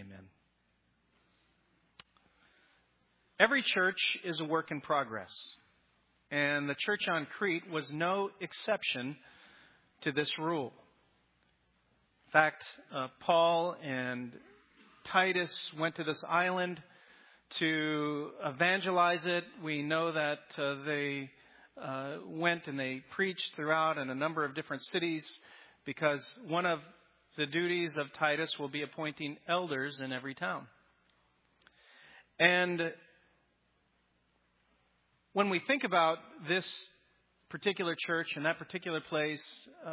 Amen. Every church is a work in progress, and the church on Crete was no exception to this rule. In fact, Paul and Titus went to this island to evangelize it. We know that they went and they preached throughout in a number of different cities, because one of the duties of Titus will be appointing elders in every town. And when we think about this particular church and that particular place,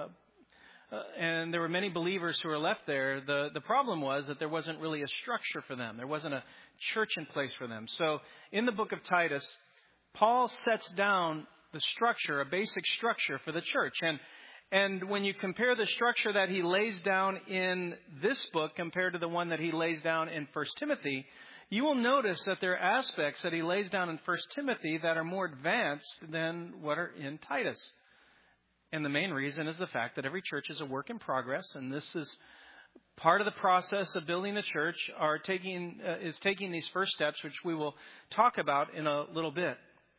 and there were many believers who were left there, the problem was that there wasn't really a structure for them. There wasn't a church in place for them. So in the book of Titus, Paul sets down the structure, a basic structure for the church. And when you compare the structure that he lays down in this book compared to the one that he lays down in 1 Timothy, you will notice that there are aspects that he lays down in 1 Timothy that are more advanced than what are in Titus. And the main reason is the fact that every church is a work in progress, and this is part of the process of building the church, is taking these first steps, which we will talk about in a little bit.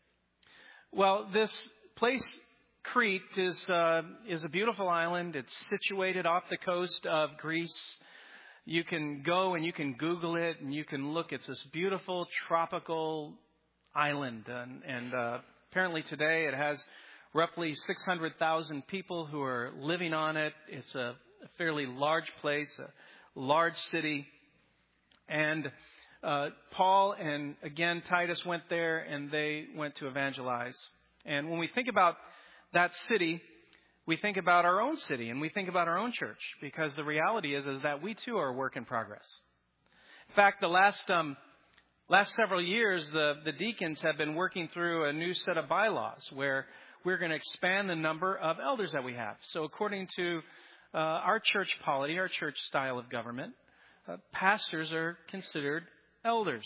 Well, this place, Crete, is a beautiful island. It's situated off the coast of Greece. You can go and you can Google it and you can look. It's this beautiful tropical island. And apparently today it has roughly 600,000 people who are living on it. It's a fairly large place, a large city. And Paul and again Titus went there and they went to evangelize. And when we think about that city, we think about our own city and we think about our own church, because the reality is that we too are a work in progress. In fact, the last several years, the deacons have been working through a new set of bylaws where we're going to expand the number of elders that we have. So according to our church polity, our church style of government, pastors are considered elders.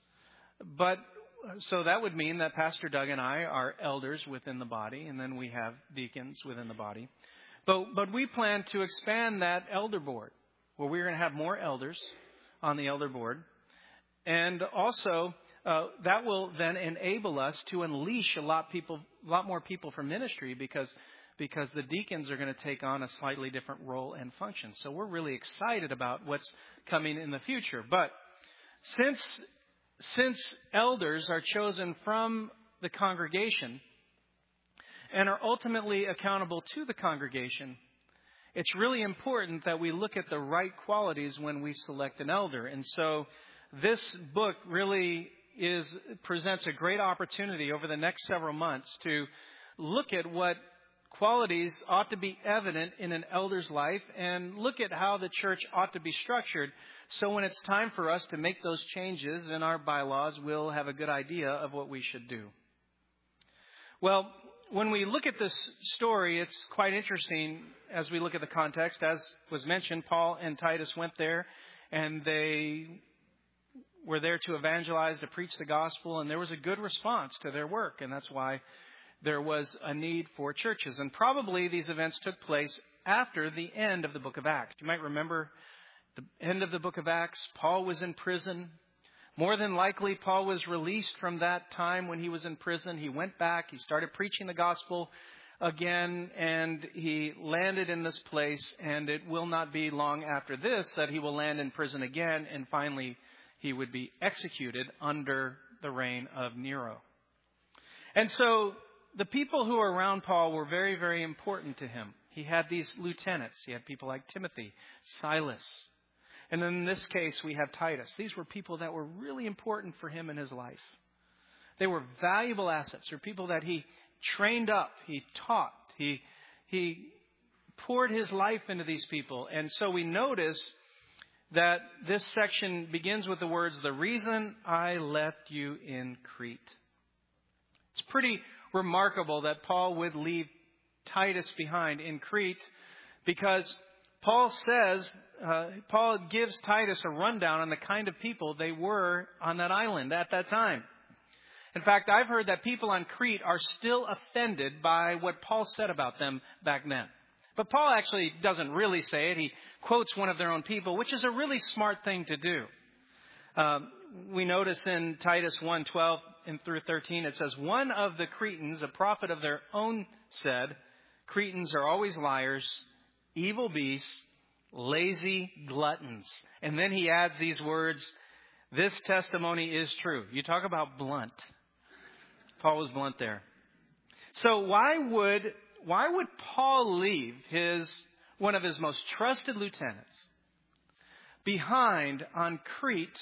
But so that would mean that Pastor Doug and I are elders within the body, and then we have deacons within the body. But we plan to expand that elder board, where we're going to have more elders on the elder board. And also, that will then enable us to unleash a lot more people for ministry, because the deacons are going to take on a slightly different role and function. So we're really excited about what's coming in the future. But since elders are chosen from the congregation and are ultimately accountable to the congregation, it's really important that we look at the right qualities when we select an elder. And so this book really presents a great opportunity over the next several months to look at what qualities ought to be evident in an elder's life and look at how the church ought to be structured. So when it's time for us to make those changes in our bylaws, we'll have a good idea of what we should do. Well, when we look at this story, it's quite interesting as we look at the context. As was mentioned, Paul and Titus went there and they were there to evangelize, to preach the gospel, and there was a good response to their work. And that's why there was a need for churches. And probably these events took place after the end of the book of Acts. You might remember the end of the book of Acts. Paul was in prison. More than likely, Paul was released from that time when he was in prison. He went back. He started preaching the gospel again, and he landed in this place. And it will not be long after this that he will land in prison again. And finally, he would be executed under the reign of Nero. And so the people who were around Paul were very, very important to him. He had these lieutenants. He had people like Timothy, Silas. And then in this case, we have Titus. These were people that were really important for him in his life. They were valuable assets. They're people that he trained up, he taught, he poured his life into these people. And so we notice that this section begins with the words, "The reason I left you in Crete." It's pretty remarkable that Paul would leave Titus behind in Crete, because Paul gives Titus a rundown on the kind of people they were on that island at that time. In fact, I've heard that people on Crete are still offended by what Paul said about them back then. But Paul actually doesn't really say it. He quotes one of their own people, which is a really smart thing to do. We notice in Titus 1:12 and through 13, it says, one of the Cretans, a prophet of their own, said, Cretans are always liars, evil beasts, lazy gluttons. And then he adds these words, this testimony is true. You talk about blunt. Paul was blunt there. So why would Paul leave one of his most trusted lieutenants behind on Crete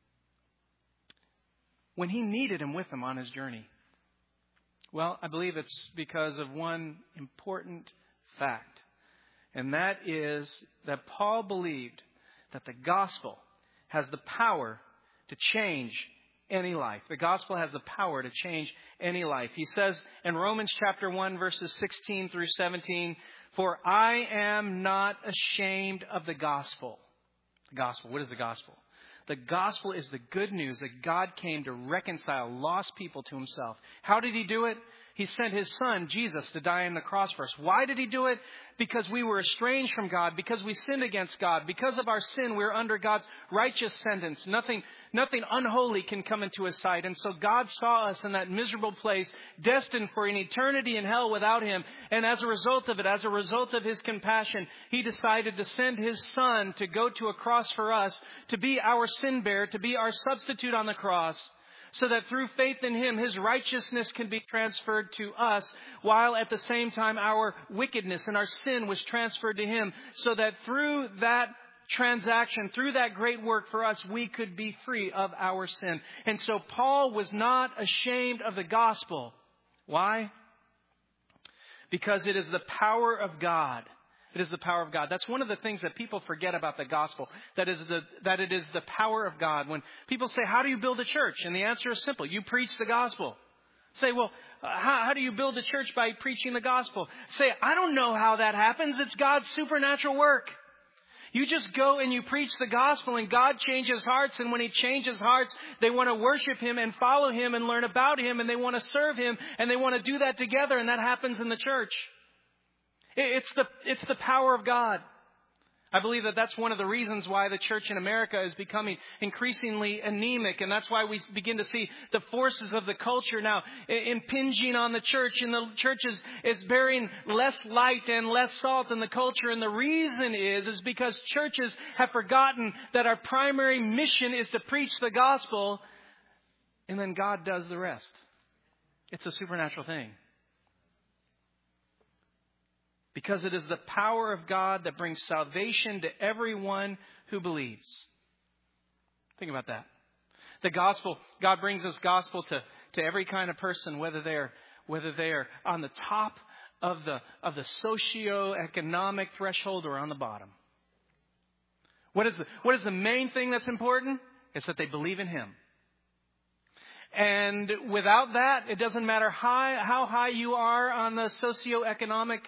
when he needed him with him on his journey? Well, I believe it's because of one important fact. And that is that Paul believed that the gospel has the power to change any life. The gospel has the power to change any life. He says in Romans chapter 1, verses 16 through 17, for I am not ashamed of the gospel. The gospel, what is the gospel? The gospel is the good news that God came to reconcile lost people to himself. How did he do it? He sent his son, Jesus, to die on the cross for us. Why did he do it? Because we were estranged from God, because we sinned against God. Because of our sin, we're under God's righteous sentence. Nothing unholy can come into his sight. And so God saw us in that miserable place, destined for an eternity in hell without him. And as a result of it, as a result of his compassion, he decided to send his son to go to a cross for us, to be our sin bearer, to be our substitute on the cross, so that through faith in him, his righteousness can be transferred to us, while at the same time our wickedness and our sin was transferred to him, so that through that transaction, through that great work for us, we could be free of our sin. And so Paul was not ashamed of the gospel. Why? Because it is the power of God. It is the power of God. That's one of the things that people forget about the gospel, that it is the power of God. When people say, how do you build a church? And the answer is simple. You preach the gospel. Say, well, how do you build a church? By preaching the gospel. Say, I don't know how that happens. It's God's supernatural work. You just go and you preach the gospel and God changes hearts. And when he changes hearts, they want to worship him and follow him and learn about him. And they want to serve him. And they want to do that together. And that happens in the church. It's the power of God. I believe that that's one of the reasons why the church in America is becoming increasingly anemic. And that's why we begin to see the forces of the culture now impinging on the church. And the church is bearing less light and less salt in the culture. And the reason is because churches have forgotten that our primary mission is to preach the gospel. And then God does the rest. It's a supernatural thing. Because it is the power of God that brings salvation to everyone who believes. Think about that. The gospel, God brings this gospel to every kind of person, whether they're on the top of the socioeconomic threshold or on the bottom. What is the main thing that's important? It's that they believe in him. And without that, it doesn't matter how high you are on the socioeconomic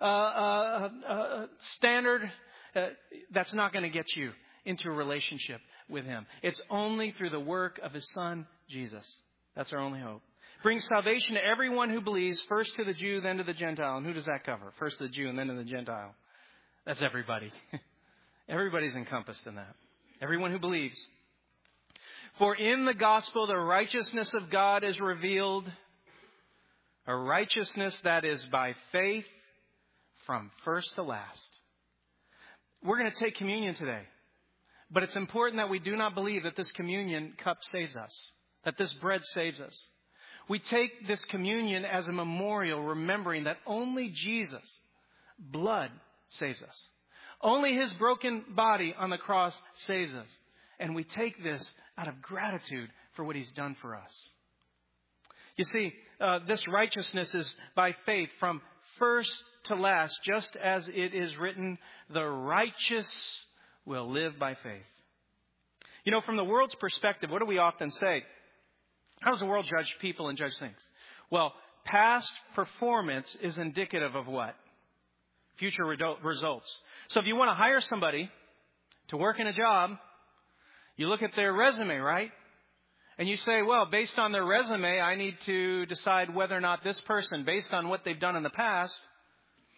standard. That's not going to get you into a relationship with him. It's only through the work of his son, Jesus. That's our only hope. Brings salvation to everyone who believes, first to the Jew, then to the Gentile. And who does that cover? First to the Jew and then to the Gentile. That's everybody. Everybody's encompassed in that. Everyone who believes. For in the gospel, the righteousness of God is revealed, a righteousness that is by faith from first to last. We're going to take communion today, but it's important that we do not believe that this communion cup saves us, that this bread saves us. We take this communion as a memorial, remembering that only Jesus' blood saves us. Only his broken body on the cross saves us. And we take this out of gratitude for what he's done for us. You see, this righteousness is by faith from first to last, just as it is written, the righteous will live by faith. You know, from the world's perspective, what do we often say? How does the world judge people and judge things? Well, past performance is indicative of what? Future results. So if you want to hire somebody to work in a job, you look at their resume, right? And you say, well, based on their resume, I need to decide whether or not this person, based on what they've done in the past,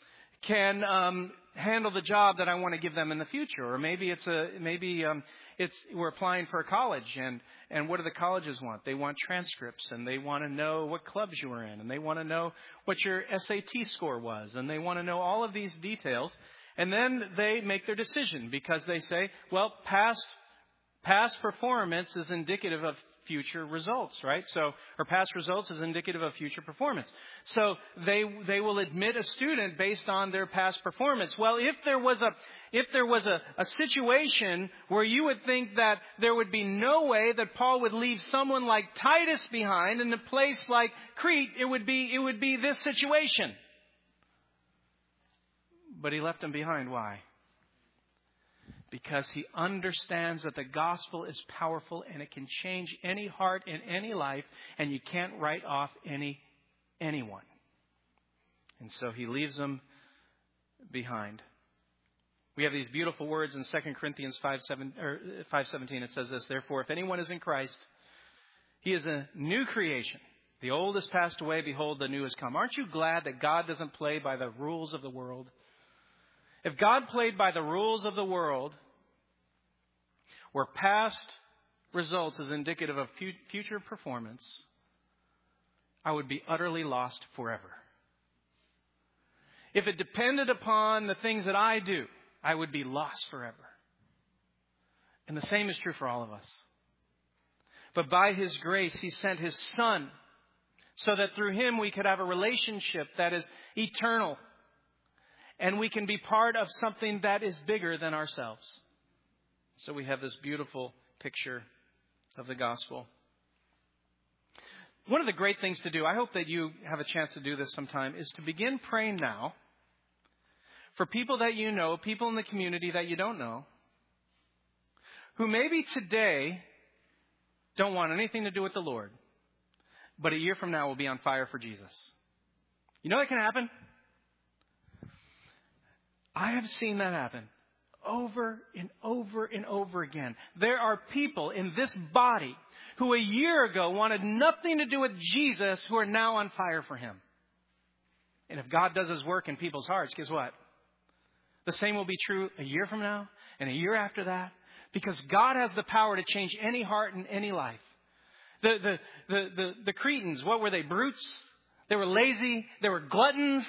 can handle the job that I want to give them in the future. Or maybe it's we're applying for a college, and what do the colleges want? They want transcripts, and they want to know what clubs you were in, and they want to know what your SAT score was, and they want to know all of these details. And then they make their decision because they say, well, past performance is indicative of future results, right? Or past results is indicative of future performance. So they will admit a student based on their past performance. Well, if there was a situation where you would think that there would be no way that Paul would leave someone like Titus behind in a place like Crete, it would be this situation. But he left him behind. Why? Because he understands that the gospel is powerful and it can change any heart in any life, and you can't write off anyone. And so he leaves them behind. We have these beautiful words in 2 Corinthians 5:17. It says this: "Therefore, if anyone is in Christ, he is a new creation. The old has passed away; behold, the new has come." Aren't you glad that God doesn't play by the rules of the world? If God played by the rules of the world, where past results is indicative of future performance, I would be utterly lost forever. If it depended upon the things that I do, I would be lost forever. And the same is true for all of us. But by His grace, He sent His Son so that through Him we could have a relationship that is eternal. And we can be part of something that is bigger than ourselves. So we have this beautiful picture of the gospel. One of the great things to do, I hope that you have a chance to do this sometime, is to begin praying now for people that you know, people in the community that you don't know, who maybe today don't want anything to do with the Lord, but a year from now will be on fire for Jesus. You know that can happen? I have seen that happen over and over and over again. There are people in this body who a year ago wanted nothing to do with Jesus who are now on fire for Him. And if God does His work in people's hearts, guess what? The same will be true a year from now and a year after that, because God has the power to change any heart and any life. The Cretans, what were they? Brutes? They were lazy. They were gluttons.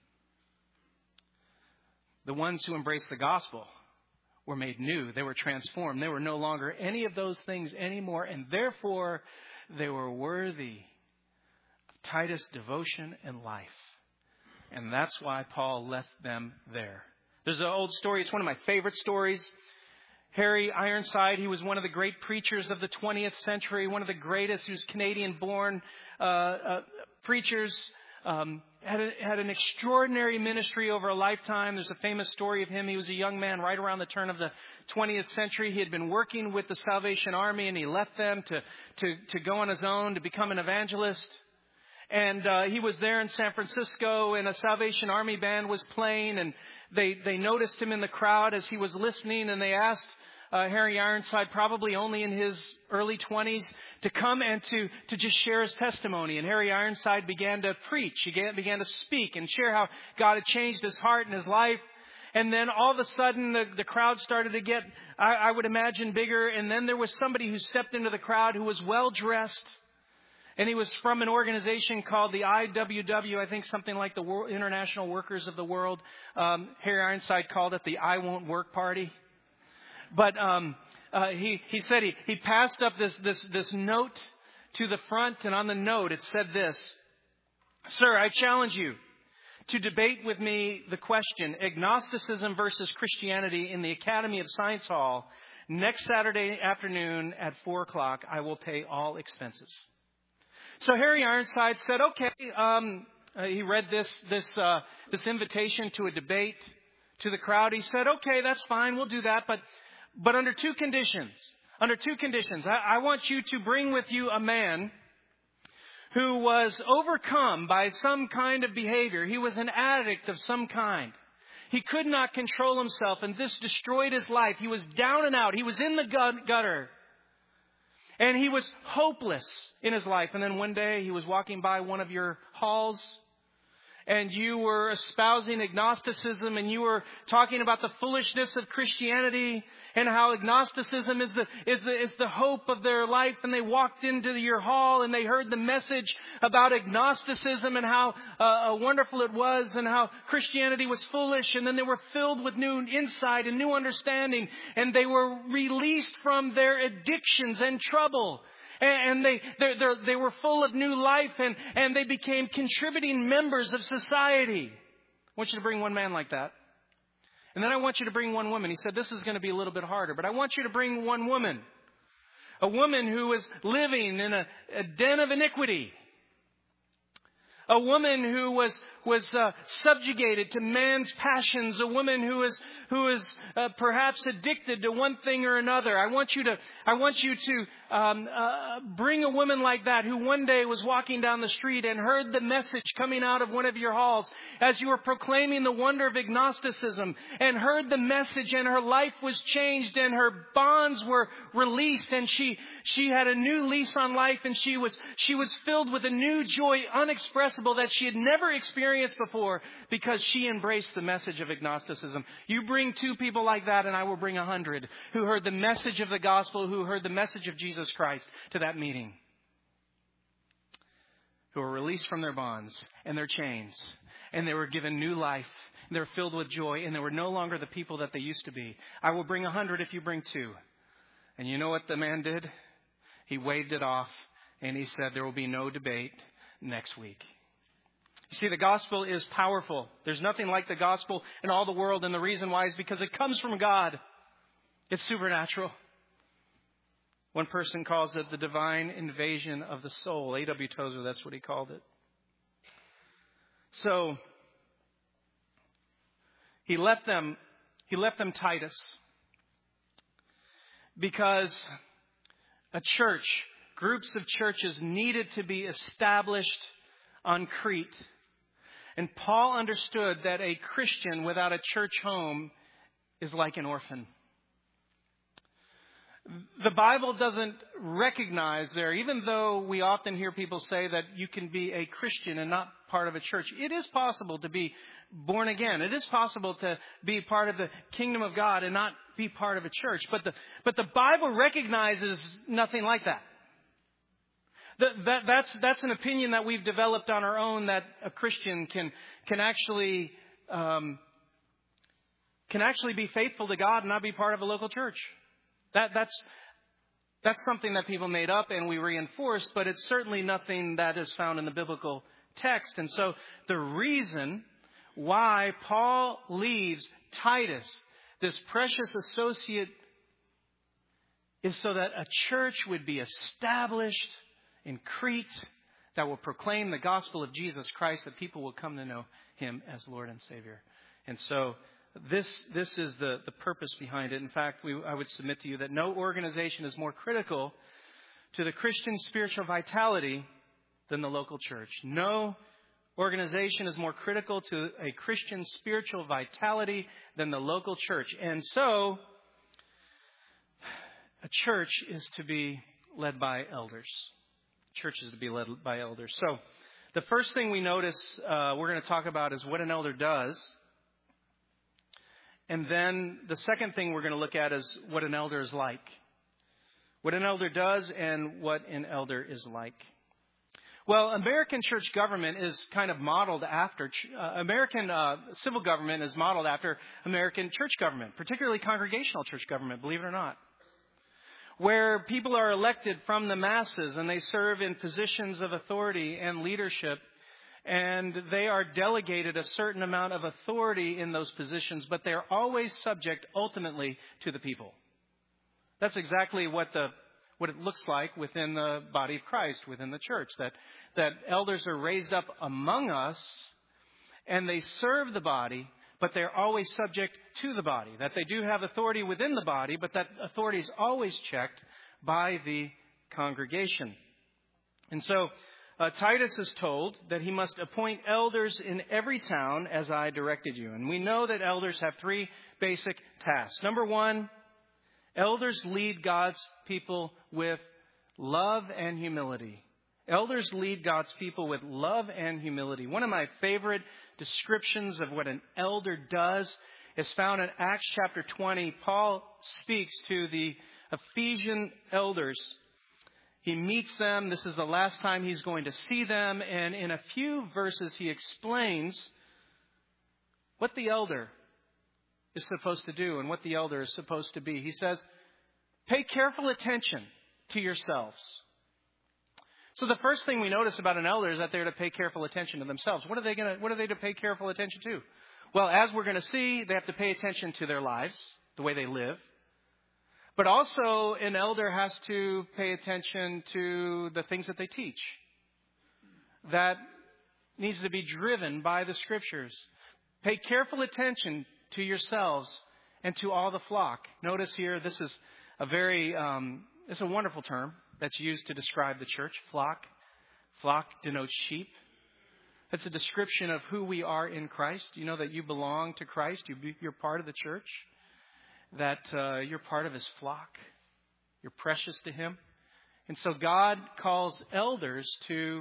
The ones who embraced the gospel were made new. They were transformed. They were no longer any of those things anymore. And therefore, they were worthy of Titus' devotion and life. And that's why Paul left them there. There's an old story. It's one of my favorite stories. Harry Ironside, he was one of the great preachers of the 20th century, one of the greatest. He was Canadian-born preachers. Had an extraordinary ministry over a lifetime. There's a famous story of him. He was a young man right around the turn of the 20th century. He had been working with the Salvation Army, and he left them to go on his own to become an evangelist. And he was there in San Francisco, and a Salvation Army band was playing, and they noticed him in the crowd as he was listening, and they asked Harry Ironside, probably only in his early 20s, to come and to just share his testimony. And Harry Ironside began to preach. He began to speak and share how God had changed his heart and his life. And then all of a sudden, the crowd started to get, I would imagine, bigger. And then there was somebody who stepped into the crowd who was well-dressed. And he was from an organization called the IWW, I think something like the International Workers of the World. Harry Ironside called it the I Won't Work Party. But he said he passed up this note to the front, and on the note it said this: "Sir, I challenge you to debate with me the question, agnosticism versus Christianity, in the Academy of Science Hall next Saturday afternoon at 4 o'clock. I will pay all expenses." So Harry Ironside said, okay. He read this invitation to a debate to the crowd. He said, okay, that's fine. We'll do that. But under two conditions. I want you to bring with you a man who was overcome by some kind of behavior. He was an addict of some kind. He could not control himself, and this destroyed his life. He was down and out. He was in the gutter. And he was hopeless in his life. And then one day he was walking by one of your halls, and you were espousing agnosticism, and you were talking about the foolishness of Christianity and how agnosticism is the hope of their life. And they walked into your hall and they heard the message about agnosticism and how wonderful it was and how Christianity was foolish. And then they were filled with new insight and new understanding, and they were released from their addictions and trouble. And they were full of new life, and they became contributing members of society. I want you to bring one man like that. And then I want you to bring one woman. He said this is going to be a little bit harder, but I want you to bring one woman. A woman who was living in a den of iniquity. A woman who was subjugated to man's passions. A woman who is perhaps addicted to one thing or another. I want you to bring a woman like that who one day was walking down the street and heard the message coming out of one of your halls as you were proclaiming the wonder of agnosticism, and heard the message, and her life was changed and her bonds were released, and she had a new lease on life, and she was filled with a new joy unexpressible that she had never experienced before because she embraced the message of agnosticism. You bring 2 people like that, and I will bring 100 who heard the message of the gospel, who heard the message of Jesus Christ to that meeting, who were released from their bonds and their chains, and they were given new life, and they were filled with joy, and they were no longer the people that they used to be. I will bring 100 if you bring 2. And you know what the man did? He waved it off, and he said there will be no debate next week. You see, the gospel is powerful. There's nothing like the gospel in all the world, and the reason why is because it comes from God. It's supernatural. One person calls it the divine invasion of the soul. A.W. Tozer, that's what he called it. So he left them Titus because a church, groups of churches needed to be established on Crete. And Paul understood that a Christian without a church home is like an orphan. The Bible doesn't recognize there, even though we often hear people say that you can be a Christian and not part of a church. It is possible to be born again. It is possible to be part of the kingdom of God and not be part of a church. But the Bible recognizes nothing like that. That's an opinion that we've developed on our own, that a Christian can actually be faithful to God and not be part of a local church. That's something that people made up and we reinforced, but it's certainly nothing that is found in the biblical text. And so the reason why Paul leaves Titus, this precious associate, is so that a church would be established in Crete that will proclaim the gospel of Jesus Christ, that people will come to know Him as Lord and Savior. And so this is the purpose behind it. In fact, I would submit to you that no organization is more critical to the Christian spiritual vitality than the local church. No organization is more critical to a Christian spiritual vitality than the local church. And so a church is to be led by elders. Church is to be led by elders. So the first thing we notice we're going to talk about is what an elder does. And then the second thing we're going to look at is what an elder is like. What an elder does and what an elder is like. Well, American church government is kind of modeled after, American civil government is modeled after American church government, particularly congregational church government, believe it or not, where people are elected from the masses and they serve in positions of authority and leadership. And they are delegated a certain amount of authority in those positions, but they're always subject ultimately to the people. That's exactly what it looks like within the body of Christ, within the church, that elders are raised up among us and they serve the body, but they're always subject to the body. That they do have authority within the body, but that authority is always checked by the congregation. And so Titus is told that he must appoint elders in every town as I directed you. And we know that elders have 3 basic tasks. Number 1, elders lead God's people with love and humility. Elders lead God's people with love and humility. One of my favorite descriptions of what an elder does is found in Acts chapter 20. Paul speaks to the Ephesian elders. He meets them. This is the last time he's going to see them. And in a few verses, he explains what the elder is supposed to do and what the elder is supposed to be. He says, pay careful attention to yourselves. So the first thing we notice about an elder is that they're to pay careful attention to themselves. What are they to pay careful attention to? Well, as we're going to see, they have to pay attention to their lives, the way they live. But also, an elder has to pay attention to the things that they teach. That needs to be driven by the Scriptures. Pay careful attention to yourselves and to all the flock. Notice here, this is it's a wonderful term that's used to describe the church, flock. Flock denotes sheep. It's a description of who we are in Christ. You know that you belong to Christ. You're part of the church. That you're part of His flock. You're precious to Him. And so God calls elders to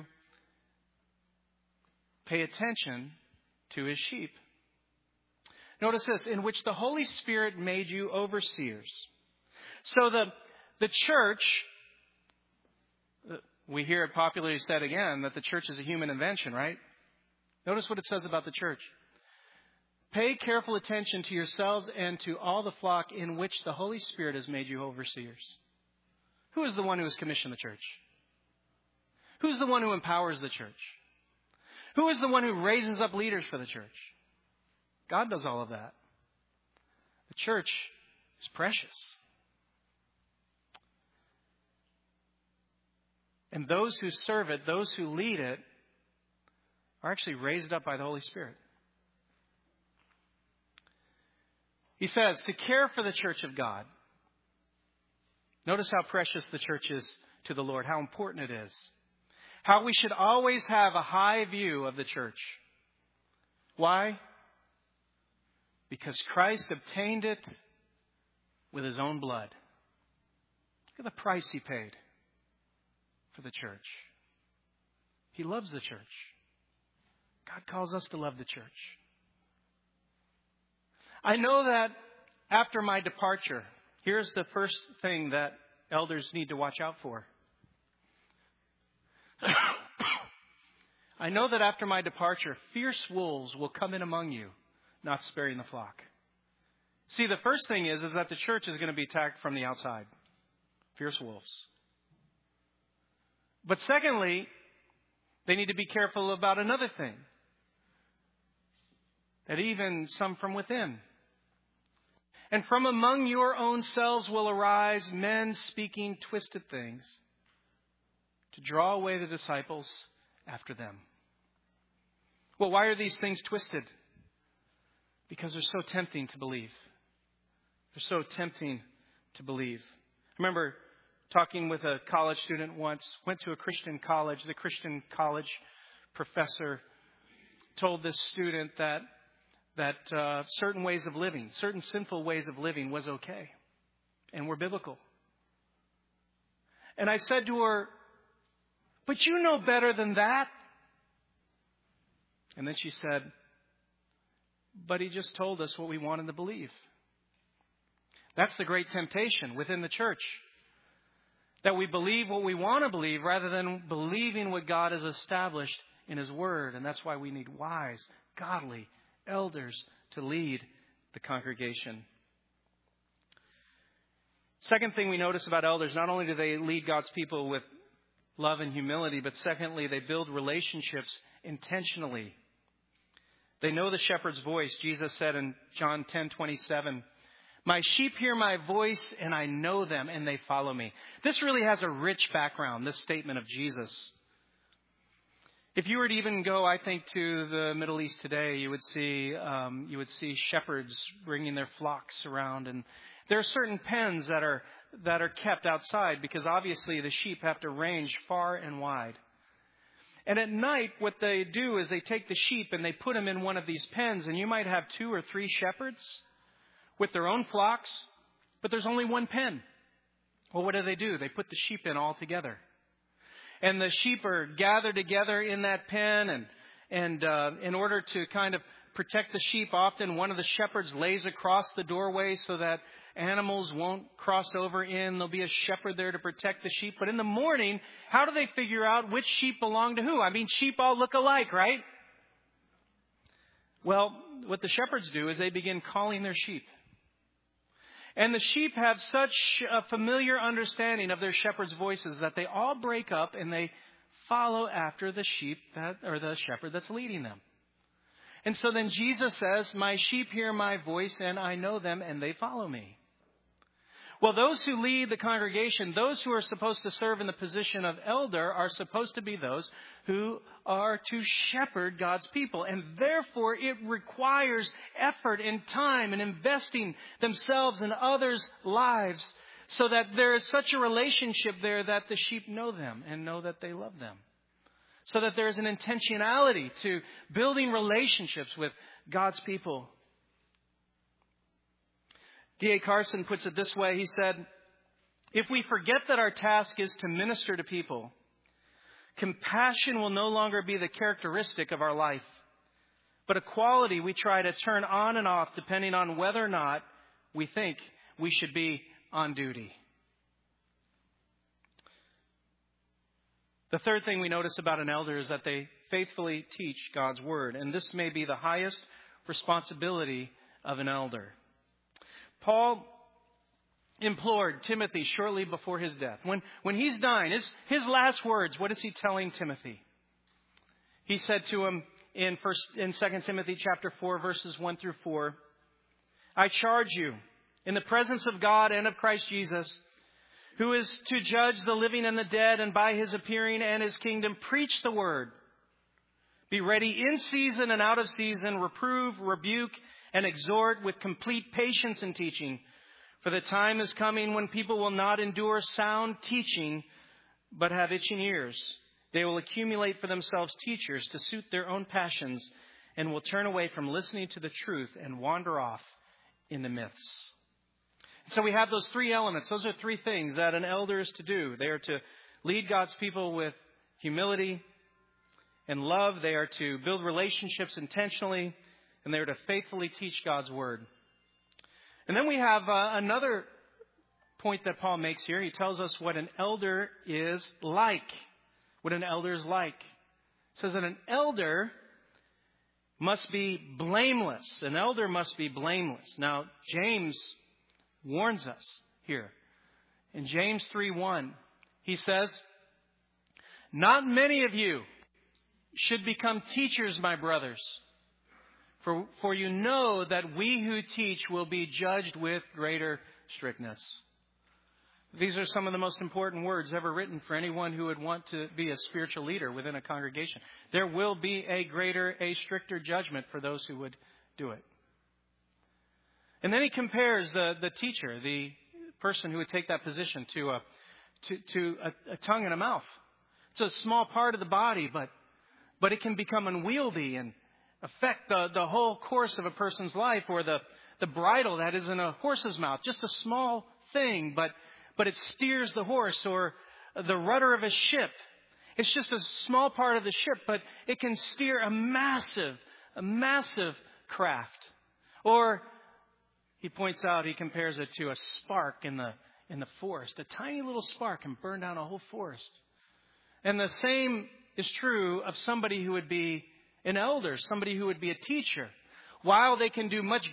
pay attention to His sheep. Notice this, in which the Holy Spirit made you overseers. So the church, we hear it popularly said again that the church is a human invention, right? Notice what it says about the church. Pay careful attention to yourselves and to all the flock in which the Holy Spirit has made you overseers. Who is the one who has commissioned the church? Who's the one who empowers the church? Who is the one who raises up leaders for the church? God does all of that. The church is precious. And those who serve it, those who lead it, are actually raised up by the Holy Spirit. He says, to care for the church of God. Notice how precious the church is to the Lord, how important it is. How we should always have a high view of the church. Why? Because Christ obtained it with His own blood. Look at the price He paid for the church. He loves the church. God calls us to love the church. I know that after my departure, here's the first thing that elders need to watch out for. I know that after my departure, fierce wolves will come in among you, not sparing the flock. See, the first thing is that the church is going to be attacked from the outside. Fierce wolves. But secondly, they need to be careful about another thing. That even some from within. And from among your own selves will arise men speaking twisted things to draw away the disciples after them. Well, why are these things twisted? Because they're so tempting to believe. They're so tempting to believe. I remember talking with a college student once, went to a Christian college. The Christian college professor told this student that certain ways of living, certain sinful ways of living was okay and were biblical. And I said to her, but you know better than that. And then she said, but he just told us what we wanted to believe. That's the great temptation within the church. That we believe what we want to believe rather than believing what God has established in His Word. And that's why we need wise, godly elders to lead the congregation. Second thing we notice about elders, not only do they lead God's people with love and humility, but secondly, they build relationships intentionally. They know the shepherd's voice. Jesus said in John 10:27, my sheep hear my voice and I know them and they follow me. This really has a rich background, this statement of Jesus. If you were to even go, I think, to the Middle East today, you would see shepherds bringing their flocks around, and there are certain pens that are kept outside because obviously the sheep have to range far and wide. And at night, what they do is they take the sheep and they put them in one of these pens, and you might have 2 or 3 shepherds with their own flocks, but there's only one pen. Well, what do? They put the sheep in all together. and the sheep are gathered together in that pen, and in order to kind of protect the sheep, often one of the shepherds lays across the doorway so that animals won't cross over in. There'll be a shepherd there to protect the sheep. But in the morning, how do they figure out which sheep belong to who? I mean, sheep all look alike, right? Well, what the shepherds do is they begin calling their sheep. And the sheep have such a familiar understanding of their shepherds' voices that they all break up and they follow after the the shepherd that's leading them. And so then Jesus says, "My sheep hear my voice, and I know them, and they follow me." Well, those who lead the congregation, those who are supposed to serve in the position of elder, are supposed to be those who are to shepherd God's people. And therefore, it requires effort and time and investing themselves in others' lives so that there is such a relationship there that the sheep know them and know that they love them. So that there is an intentionality to building relationships with God's people. D.A. Carson puts it this way. He said, "If we forget that our task is to minister to people, compassion will no longer be the characteristic of our life, but a quality we try to turn on and off depending on whether or not we think we should be on duty." The third thing we notice about an elder is that they faithfully teach God's word. And this may be the highest responsibility of an elder. Paul implored Timothy shortly before his death. When he's dying, his last words, what is he telling Timothy? He said to him in 2 Timothy chapter 4, verses 1 through 4, "I charge you in the presence of God and of Christ Jesus, who is to judge the living and the dead, and by his appearing and his kingdom, preach the word. Be ready in season and out of season, reprove, rebuke, and exhort with complete patience and teaching. For the time is coming when people will not endure sound teaching, but have itching ears. They will accumulate for themselves teachers to suit their own passions, and will turn away from listening to the truth and wander off into myths." So we have those three elements. Those are three things that an elder is to do. They are to lead God's people with humility and love. They are to build relationships intentionally, and they are to faithfully teach God's word. And then we have another point that Paul makes here. He tells us what an elder is like. What an elder is like. He says that an elder must be blameless. An elder must be blameless. Now, James warns us here. In James 3:1, he says, "Not many of you should become teachers, my brothers. For you know that we who teach will be judged with greater strictness." These are some of the most important words ever written for anyone who would want to be a spiritual leader within a congregation. There will be a stricter judgment for those who would do it. And then he compares the teacher, the person who would take that position, to a tongue and a mouth. It's a small part of the body, but it can become unwieldy and affect the whole course of a person's life, or the bridle that is in a horse's mouth. Just a small thing, but it steers the horse, or the rudder of a ship. It's just a small part of the ship, but it can steer a massive craft. Or he points out, he compares it to a spark in the forest. A tiny little spark can burn down a whole forest. And the same is true of somebody who would be an elder, somebody who would be a teacher. While they can do much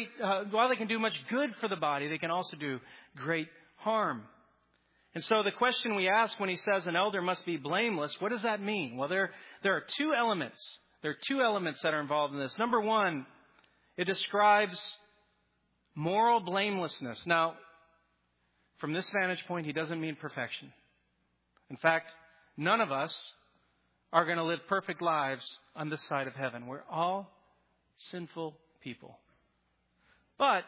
good for the body, they can also do great harm. And so the question we ask when he says an elder must be blameless, what does that mean? Well, there are two elements. There are two elements that are involved in this. Number one, it describes moral blamelessness. Now, from this vantage point, he doesn't mean perfection. In fact, none of us are going to live perfect lives on this side of heaven. We're all sinful people. But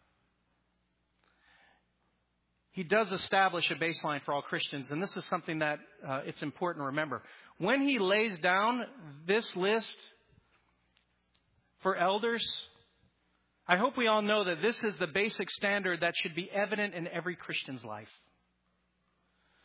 he does establish a baseline for all Christians, and this is something that it's important to remember. When he lays down this list for elders, I hope we all know that this is the basic standard that should be evident in every Christian's life.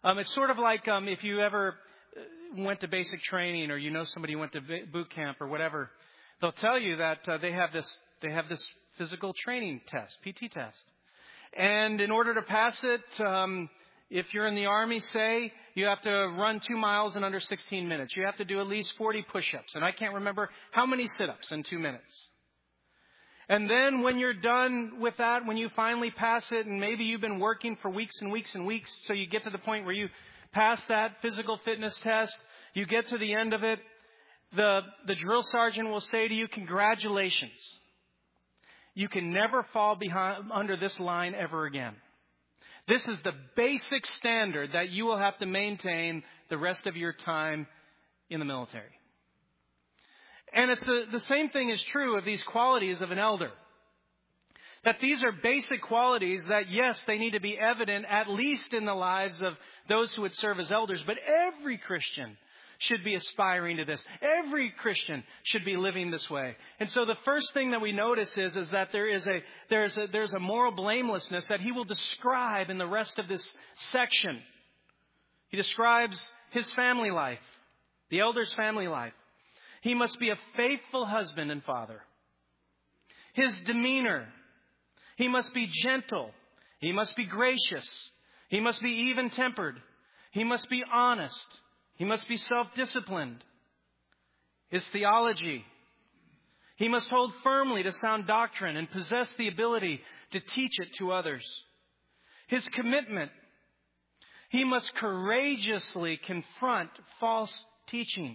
It's sort of like if you ever went to basic training, or you know somebody who went to boot camp or whatever. They'll tell you that they have this physical training test, PT test. And in order to pass it, if you're in the Army, say, you have to run 2 miles in under 16 minutes. You have to do at least 40 push-ups. And I can't remember how many sit-ups in 2 minutes. And then when you're done with that, when you finally pass it, and maybe you've been working for weeks and weeks and weeks, so you get to the point where you pass that physical fitness test, you get to the end of it, the drill sergeant will say to you, congratulations. You can never fall under this line ever again. This is the basic standard that you will have to maintain the rest of your time in the military. And it's the same thing is true of these qualities of an elder. That these are basic qualities that, yes, they need to be evident at least in the lives of those who would serve as elders. But every Christian should be aspiring to this. Every Christian should be living this way. And so the first thing that we notice is that there's a moral blamelessness that he will describe in the rest of this section. He describes his family life, the elder's family life. He must be a faithful husband and father. His demeanor. He must be gentle. He must be gracious. He must be even-tempered. He must be honest. He must be self-disciplined. His theology. He must hold firmly to sound doctrine and possess the ability to teach it to others. His commitment. He must courageously confront false teaching.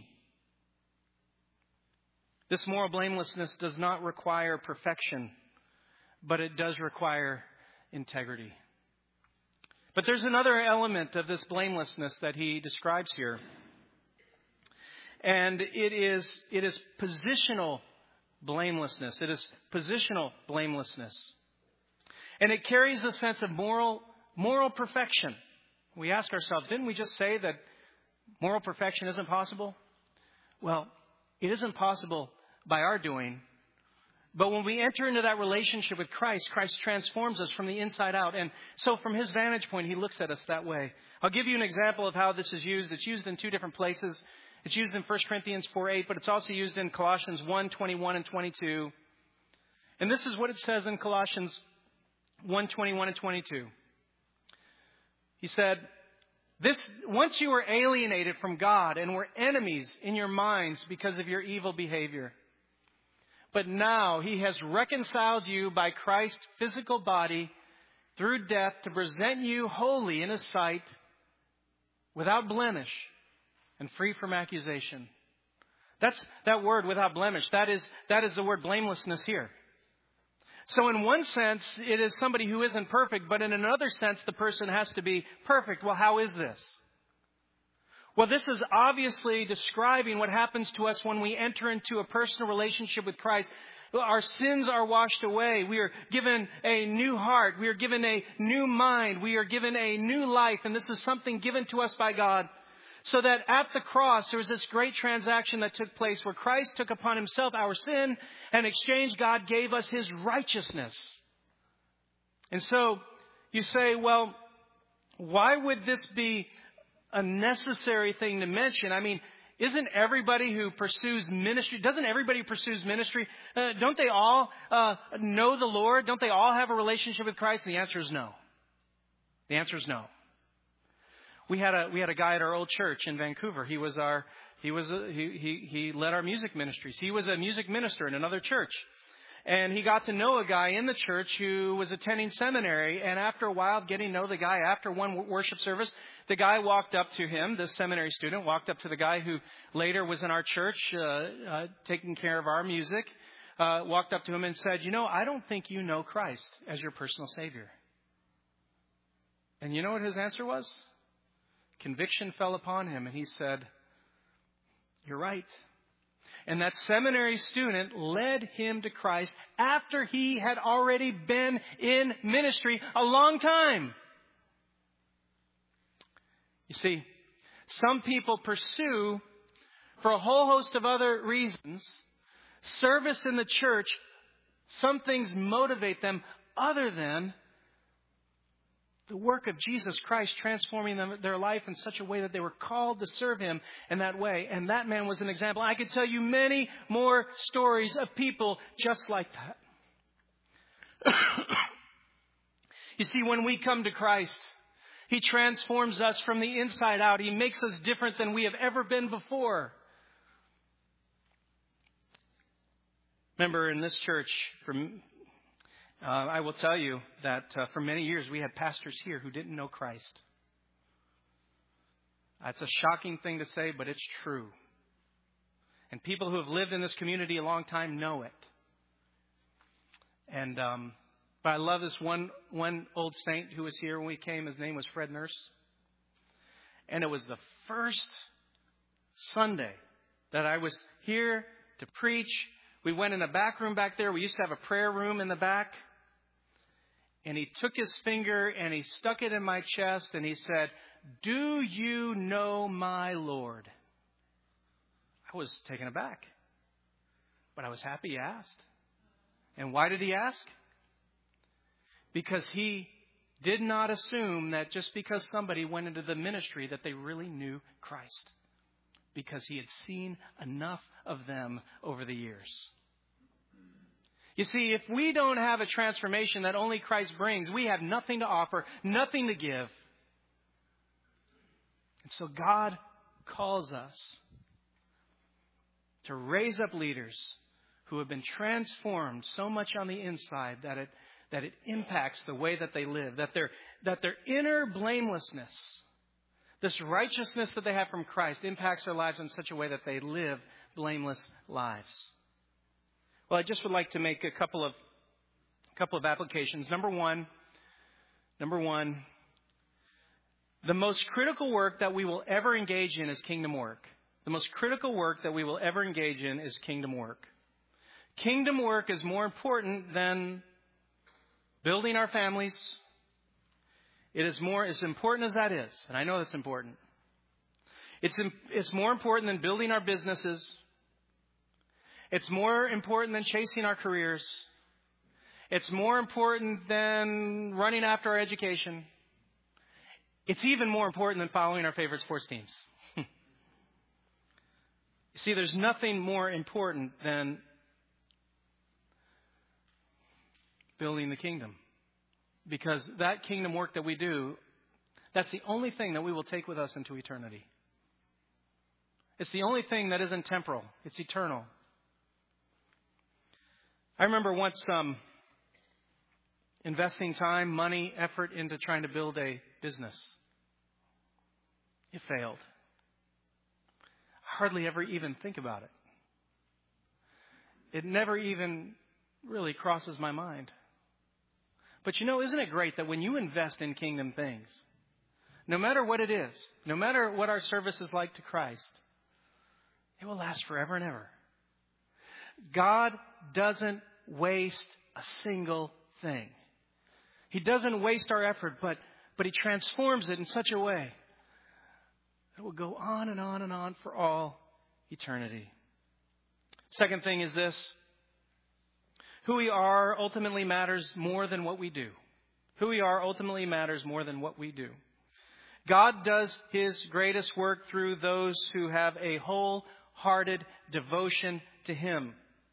This moral blamelessness does not require perfection, but it does require integrity. But there's another element of this blamelessness that he describes here. And it is positional blamelessness. It is positional blamelessness. And it carries a sense of moral perfection. We ask ourselves, didn't we just say that moral perfection isn't possible? Well, it isn't possible by our doing. But when we enter into that relationship with Christ, Christ transforms us from the inside out. And so from his vantage point, he looks at us that way. I'll give you an example of how this is used. It's used in two different places. It's used in 1 Corinthians 4:8, but it's also used in Colossians 1:21 and 22. And this is what it says in Colossians 1:21 and 22. He said, once you were alienated from God and were enemies in your minds because of your evil behavior. But now he has reconciled you by Christ's physical body through death to present you holy in his sight, without blemish and free from accusation. That's that word, without blemish. That is the word blamelessness here. So in one sense, it is somebody who isn't perfect, but in another sense, the person has to be perfect. Well, how is this? Well, this is obviously describing what happens to us when we enter into a personal relationship with Christ. Our sins are washed away. We are given a new heart. We are given a new mind. We are given a new life. And this is something given to us by God. So that at the cross, there was this great transaction that took place where Christ took upon himself our sin, and in exchange, God gave us his righteousness. And so you say, well, why would this be a necessary thing to mention? I mean, isn't everybody who pursues ministry, doesn't everybody who pursues ministry, don't they all know the Lord? Don't they all have a relationship with Christ? And the answer is no. The answer is no. We had a guy at our old church in Vancouver. He led our music ministries. He was a music minister in another church. And he got to know a guy in the church who was attending seminary. And after a while of getting to know the guy, after one worship service, the guy walked up to him, the seminary student, walked up to the guy who later was in our church, taking care of our music, walked up to him and said, I don't think you know Christ as your personal Savior. And you know what his answer was? Conviction fell upon him, and he said, you're right. And that seminary student led him to Christ after he had already been in ministry a long time. You see, some people pursue, for a whole host of other reasons, service in the church. Some things motivate them other than The work of Jesus Christ transforming their life in such a way that they were called to serve Him in that way. And that man was an example. I could tell you many more stories of people just like that. You see, when we come to Christ, He transforms us from the inside out. He makes us different than we have ever been before. Remember, in this church, I will tell you that for many years we had pastors here who didn't know Christ. That's a shocking thing to say, but it's true. And people who have lived in this community a long time know it. And but I love this one old saint who was here when we came. His name was Fred Nurse. And it was the first Sunday that I was here to preach. We went in a back room back there. We used to have a prayer room in the back. And he took his finger and he stuck it in my chest and he said, "Do you know my Lord?" I was taken aback. But I was happy he asked. And why did he ask? Because he did not assume that just because somebody went into the ministry that they really knew Christ. Because he had seen enough of them over the years. You see, if we don't have a transformation that only Christ brings, we have nothing to offer, nothing to give. And so God calls us to raise up leaders who have been transformed so much on the inside that it impacts the way that they live, that their inner blamelessness, this righteousness that they have from Christ, impacts their lives in such a way that they live blameless lives. Well, I just would like to make a couple of applications. Number one, the most critical work that we will ever engage in is kingdom work. The most critical work that we will ever engage in is kingdom work. Kingdom work is more important than building our families. It is more, as important as that is, and I know that's important. It's more important than building our businesses. It's more important than chasing our careers. It's more important than running after our education. It's even more important than following our favorite sports teams. You see, there's nothing more important than building the kingdom. Because that kingdom work that we do, that's the only thing that we will take with us into eternity. It's the only thing that isn't temporal. It's eternal. I remember once investing time, money, effort into trying to build a business. It failed. I hardly ever even think about it. It never even really crosses my mind. But isn't it great that when you invest in kingdom things, no matter what it is, no matter what our service is like to Christ, it will last forever and ever. God doesn't waste a single thing. He doesn't waste our effort, but He transforms it in such a way that it will go on and on and on for all eternity. Second thing is this. Who we are ultimately matters more than what we do. Who we are ultimately matters more than what we do. God does His greatest work through those who have a wholehearted devotion to Him.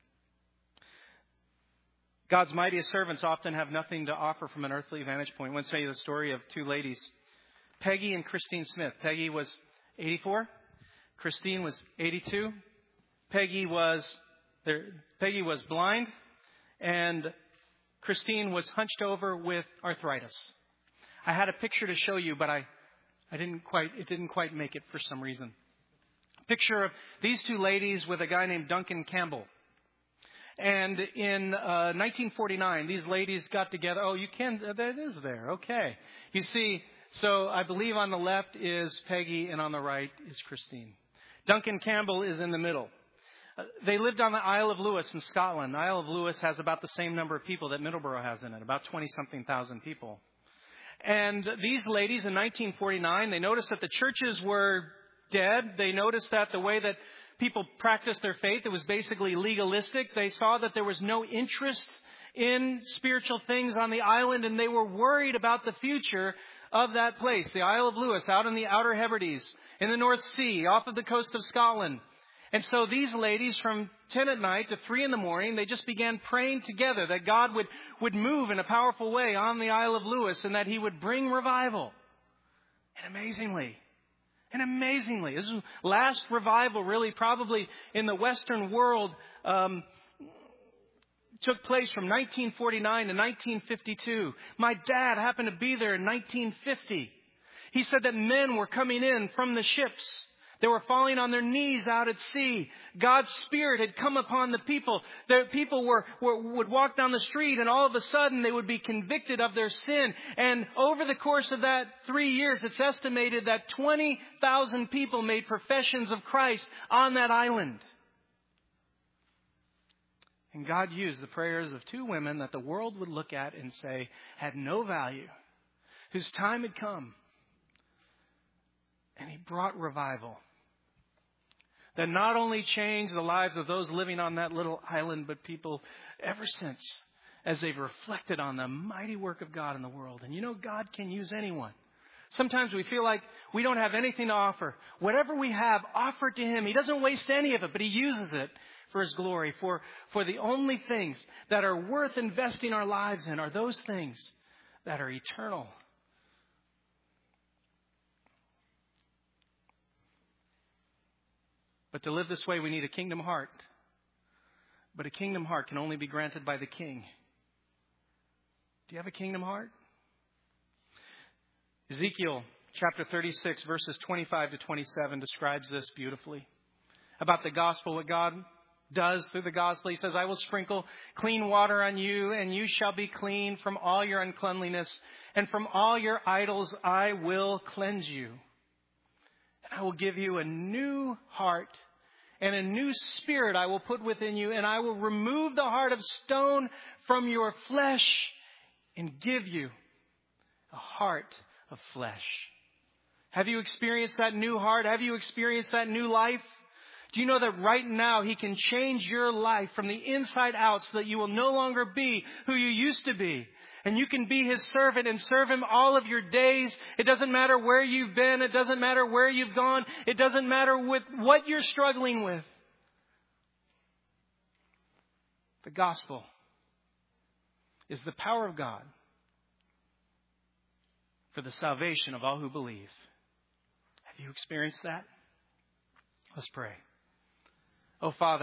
God's mightiest servants often have nothing to offer from an earthly vantage point. I want to tell you the story of two ladies, Peggy and Christine Smith. Peggy was 84. Christine was 82. Peggy was blind. And Christine was hunched over with arthritis. I had a picture to show you, but it didn't quite make it for some reason. Picture of these two ladies with a guy named Duncan Campbell. And in 1949, these ladies got together. Oh, you can, that is there. Okay. You see, so I believe on the left is Peggy and on the right is Christine. Duncan Campbell is in the middle. They lived on the Isle of Lewis in Scotland. The Isle of Lewis has about the same number of people that Middleborough has in it, about 20-something thousand people. And these ladies in 1949, they noticed that the churches were dead. They noticed that the way that people practiced their faith, it was basically legalistic. They saw that there was no interest in spiritual things on the island, and they were worried about the future of that place, the Isle of Lewis, out in the Outer Hebrides, in the North Sea, off of the coast of Scotland. And so these ladies, from 10 at night to 3 in the morning, they just began praying together that God would move in a powerful way on the Isle of Lewis and that He would bring revival. And amazingly, this is last revival really probably in the Western world took place from 1949 to 1952. My dad happened to be there in 1950. He said that men were coming in from the ships. They were falling on their knees out at sea. God's Spirit had come upon the people. The people would walk down the street, and all of a sudden they would be convicted of their sin. And over the course of that 3 years, it's estimated that 20,000 people made professions of Christ on that island. And God used the prayers of 2 women that the world would look at and say had no value, whose time had come. And He brought revival that not only changed the lives of those living on that little island, but people ever since, as they've reflected on the mighty work of God in the world. And you know, God can use anyone. Sometimes we feel like we don't have anything to offer. Whatever we have, offer it to Him. He doesn't waste any of it, but He uses it for His glory. For the only things that are worth investing our lives in are those things that are eternal. But to live this way, we need a kingdom heart. But a kingdom heart can only be granted by the King. Do you have a kingdom heart? Ezekiel chapter 36, verses 25 to 27 describes this beautifully. About the gospel, what God does through the gospel. He says, I will sprinkle clean water on you, and you shall be clean from all your uncleanliness, and from all your idols I will cleanse you. I will give you a new heart, and a new spirit I will put within you, and I will remove the heart of stone from your flesh and give you a heart of flesh. Have you experienced that new heart? Have you experienced that new life? Do you know that right now He can change your life from the inside out so that you will no longer be who you used to be? And you can be His servant and serve Him all of your days. It doesn't matter where you've been. It doesn't matter where you've gone. It doesn't matter with what you're struggling with. The gospel is the power of God for the salvation of all who believe. Have you experienced that? Let's pray. Oh, Father.